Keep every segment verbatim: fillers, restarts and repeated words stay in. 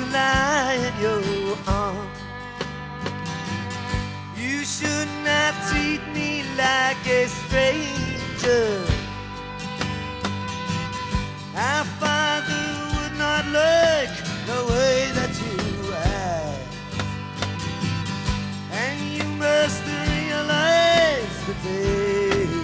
lie in your arms. You should not treat me like a stranger. Our Father would not look the way that you act, and you must realize the danger.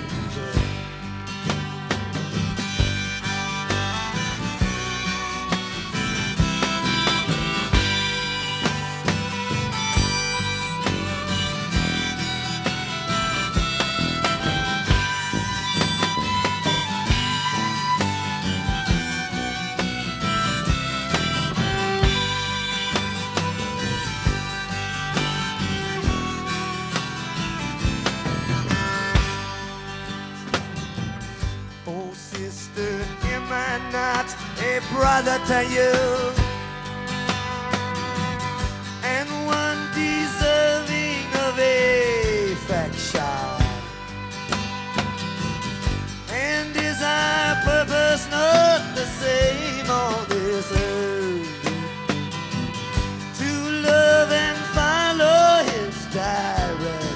Oh sister, am I not a brother to you, and one deserving of affection? And is our purpose not the same on this earth, to love and follow his direction?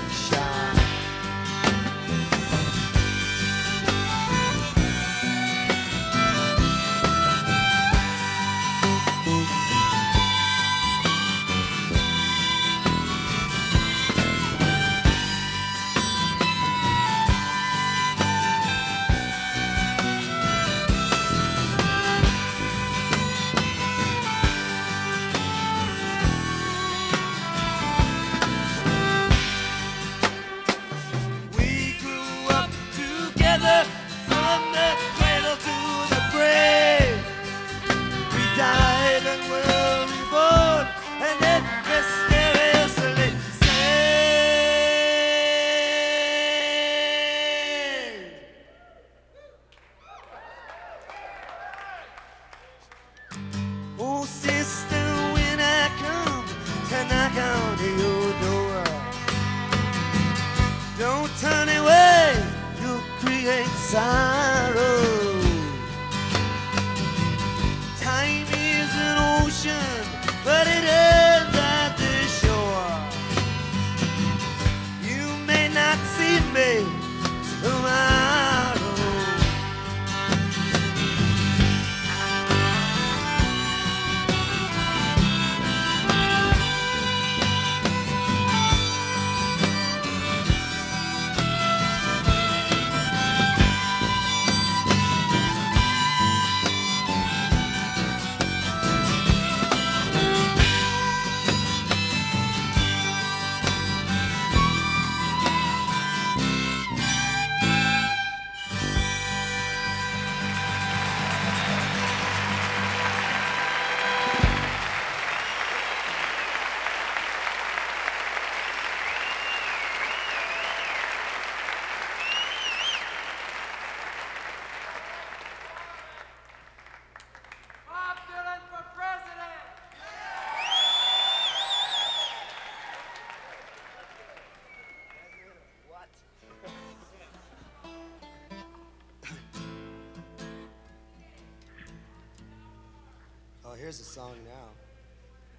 From the cradle to the grave, we died and were reborn, and then mysteriously saved. Oh sister, when I come to knock on your door, don't turn away, create sorrow. Time is an ocean, but it ends at the shore. You may not see me tomorrow. Oh, here's a song now.